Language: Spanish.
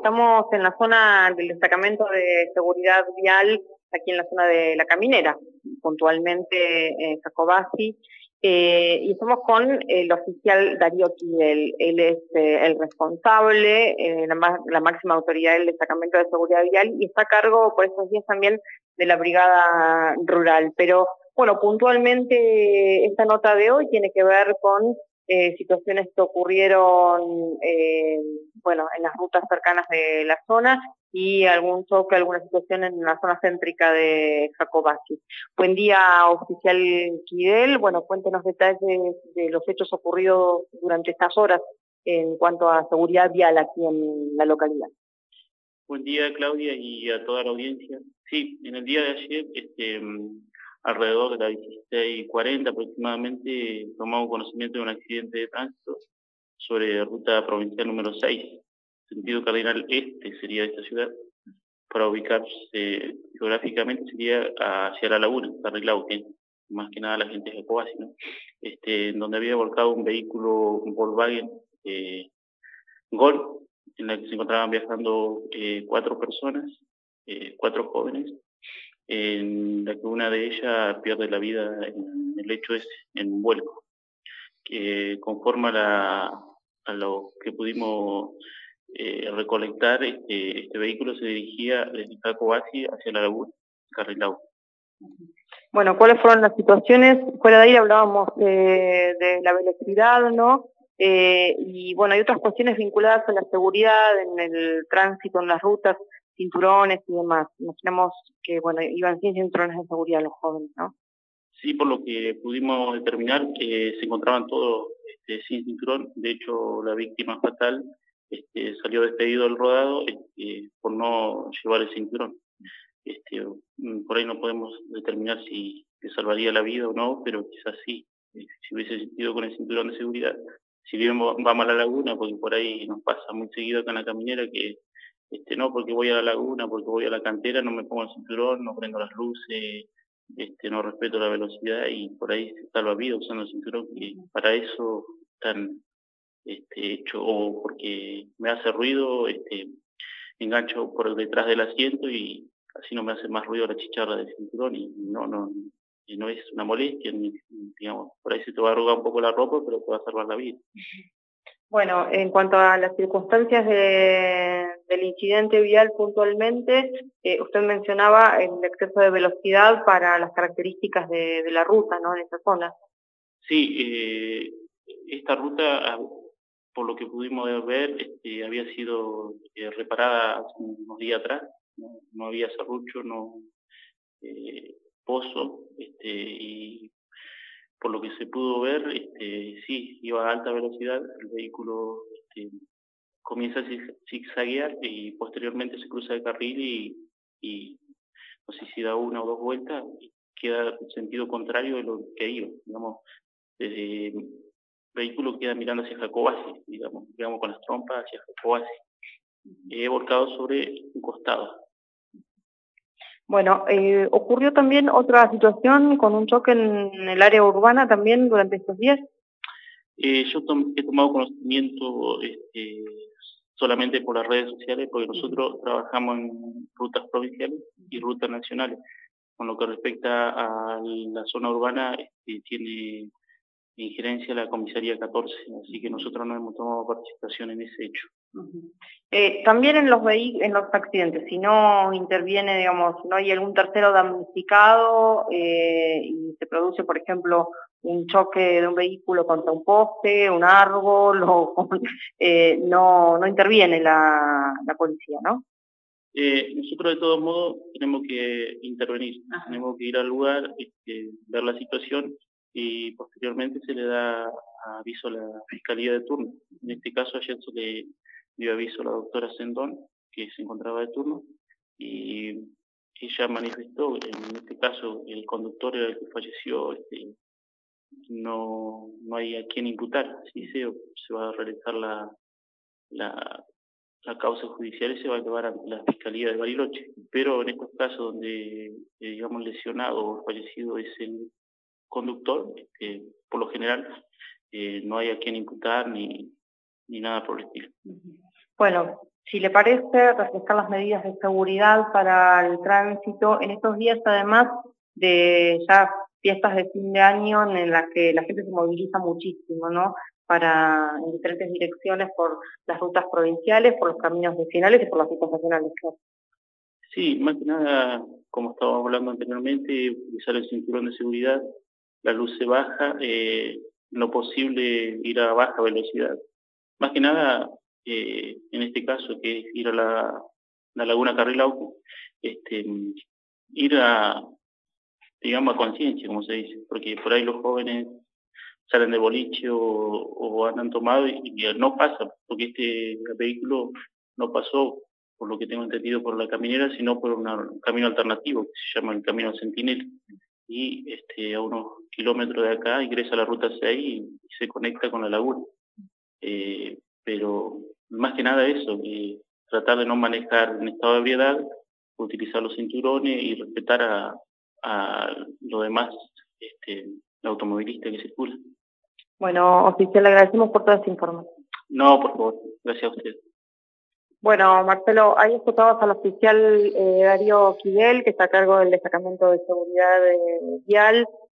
Estamos en la zona del destacamento de seguridad vial, aquí en la zona de La Caminera, puntualmente Jacobasi, y estamos con el oficial Darío Kidel. Él es el responsable, la máxima autoridad del destacamento de seguridad vial, y está a cargo por estos días también de la brigada rural. Pero bueno, puntualmente esta nota de hoy tiene que ver con situaciones que ocurrieron en las rutas cercanas de la zona y algún choque, alguna situación en la zona céntrica de Jacobasi. Buen día, oficial Kidel. Bueno, cuéntenos detalles de los hechos ocurridos durante estas horas en cuanto a seguridad vial aquí en la localidad. Buen día, Claudia, y a toda la audiencia. Sí, en el día de ayer, alrededor de las 16:40 aproximadamente, tomamos conocimiento de un accidente de tránsito sobre ruta provincial número 6, sentido cardinal este sería de esta ciudad. Para ubicarse geográficamente sería hacia la laguna, Carrilao, que más que nada la gente de Jacobasi, ¿no? En donde había volcado un vehículo, un Volkswagen Gol, en la que se encontraban viajando 4 personas, 4 jóvenes, en la que una de ellas pierde la vida en el hecho en un vuelco, que conforme a lo que pudimos recolectar, este vehículo se dirigía desde Jacobasi hacia la laguna, Carrilao. Bueno, ¿cuáles fueron las situaciones? Fuera de ahí hablábamos de la velocidad, ¿no? Y bueno, hay otras cuestiones vinculadas a la seguridad en el tránsito, en las rutas, cinturones y demás. Imaginamos que, bueno, iban sin cinturones de seguridad los jóvenes, ¿no? Sí, por lo que pudimos determinar que se encontraban todos sin cinturón. De hecho, la víctima fatal salió despedido del rodado por no llevar el cinturón. Por ahí no podemos determinar si le salvaría la vida o no, pero quizás sí, si hubiese sido con el cinturón de seguridad. Si bien vamos a la laguna, porque por ahí nos pasa muy seguido acá en La Caminera que no, porque voy a la laguna, porque voy a la cantera, no me pongo el cinturón, no prendo las luces, no respeto la velocidad y por ahí se salva vida usando el cinturón, que para eso están hecho, o porque me hace ruido, engancho por detrás del asiento y así no me hace más ruido la chicharra del cinturón y no es una molestia, digamos, por ahí se te va a arrugar un poco la ropa, pero te va a salvar la vida. Bueno, en cuanto a las circunstancias del incidente vial puntualmente, usted mencionaba el exceso de velocidad para las características de la ruta, ¿no?, en esa zona. Sí, esta ruta, por lo que pudimos ver, había sido reparada hace unos días atrás, no había serrucho, pozo, y por lo que se pudo ver, sí, iba a alta velocidad, el vehículo comienza a zigzaguear y posteriormente se cruza el carril y no sé si da una o dos vueltas y queda en sentido contrario de lo que iba, digamos, desde el vehículo queda mirando hacia Jacobasi, digamos con las trompas hacia Jacobasi, volcado sobre un costado. Bueno, ocurrió también otra situación con un choque en el área urbana también durante estos días. Yo he tomado conocimiento solamente por las redes sociales, porque nosotros trabajamos en rutas provinciales y rutas nacionales. Con lo que respecta a la zona urbana, tiene injerencia la comisaría 14, así que nosotros no hemos tomado participación en ese hecho. También en los accidentes, si no interviene, digamos, no hay algún tercero damnificado y se produce, por ejemplo, un choque de un vehículo contra un poste, un árbol, no interviene la policía, ¿no? Nosotros de todos modos tenemos que intervenir, tenemos que ir al lugar, ver la situación y posteriormente se le da aviso a la Fiscalía de turno. En este caso ayer se le dio aviso a la doctora Sendón, que se encontraba de turno, y ella manifestó, en este caso el conductor era el que falleció, no hay a quien imputar, así se va a realizar la causa judicial y se va a llevar a la Fiscalía de Bariloche. Pero en estos casos donde, digamos, lesionado o fallecido es el conductor, por lo general no hay a quien imputar ni nada por el estilo. Bueno, Si le parece, refrescar las medidas de seguridad para el tránsito en estos días, además de ya fiestas de fin de año en las que la gente se moviliza muchísimo, ¿no? En diferentes direcciones por las rutas provinciales, por los caminos vecinales y por las rutas nacionales. Sí, más que nada, como estábamos hablando anteriormente, utilizar el cinturón de seguridad, la luz se baja, lo posible ir a baja velocidad. Más que nada, en este caso, que es ir a la Laguna Carrilauco, ir digamos, a conciencia, como se dice, porque por ahí los jóvenes salen de boliche o andan tomados y no pasa, porque este vehículo no pasó, por lo que tengo entendido, por la caminera, sino por un camino alternativo que se llama el Camino Centinela. Y a unos kilómetros de acá ingresa a la ruta 6 y se conecta con la laguna. Pero más que nada eso, tratar de no manejar en estado de ebriedad, utilizar los cinturones y respetar a los demás automovilistas que circulan. Bueno, oficial, le agradecemos por toda esta información. No, por favor, gracias a usted. Bueno, Marcelo, ahí escuchabas al oficial Darío Quidel, que está a cargo del destacamento de seguridad vial.